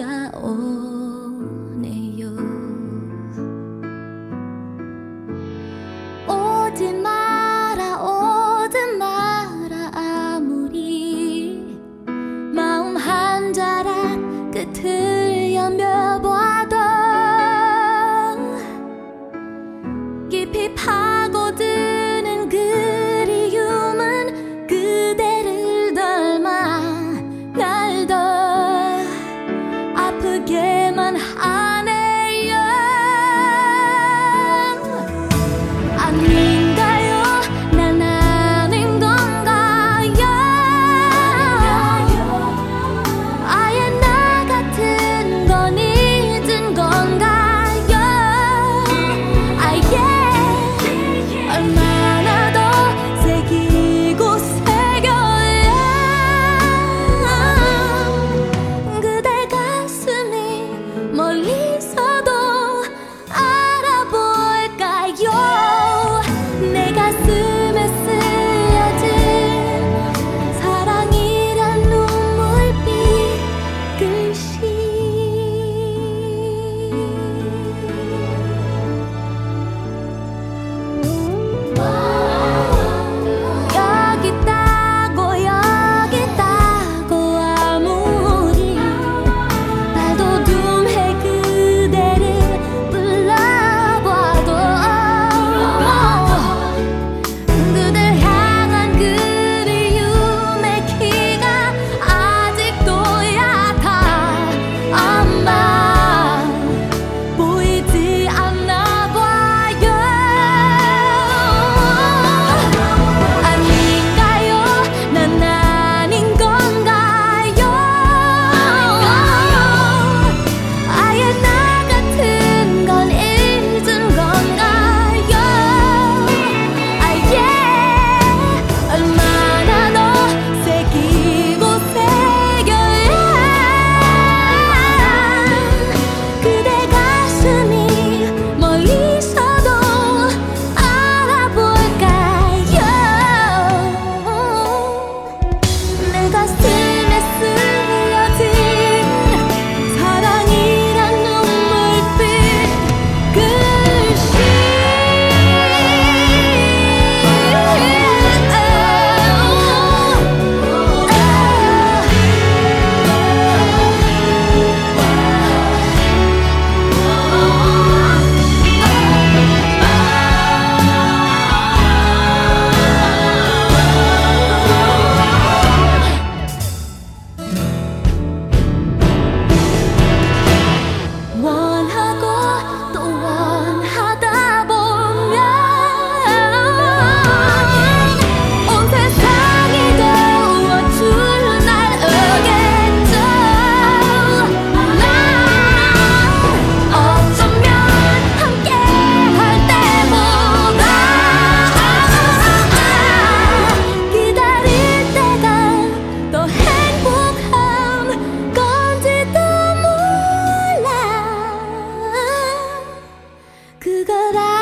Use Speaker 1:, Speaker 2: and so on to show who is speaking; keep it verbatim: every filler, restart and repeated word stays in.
Speaker 1: 찾아오네요. 오지 마라 오지 마라 아무리 마음 한 자락 끝을 여며봐도 깊이 파고드는 그리움은 그대를 닮아 날 더 아프게만 하네요. 아닌가요? 난 아닌 건가요? 아예 나 같은 건 잊은 건가요? 아예 얼마나 더 새기고 새겨야 그대 가슴이 멀리서도 알아볼까요? 내 가슴에 쓰여진 사랑이란 눈물빛 글씨. 여기 있다고 여기 있다고 아무리 발돋움해 그대를 불러봐도 그댈 향한 그리움의 키가 아직도 얕아. 아마 보이지 않나 봐요. 아닌가요? 난 아닌 건가요? 아예 나 같은 건 잊은 건가요? 아예 얼마나 더 새기고 새겨야 그대 가슴이 멀리서도 알아볼까요? 내 가슴에 쓰여진 사랑이란 눈물빛 글씨. 원하고 또 원하다 보면 온 세상이 도와줄 날 오겠죠. 난 어쩌면 함께 할 때보다 기다릴 때가 더 행복한 건지도 몰라. 그걸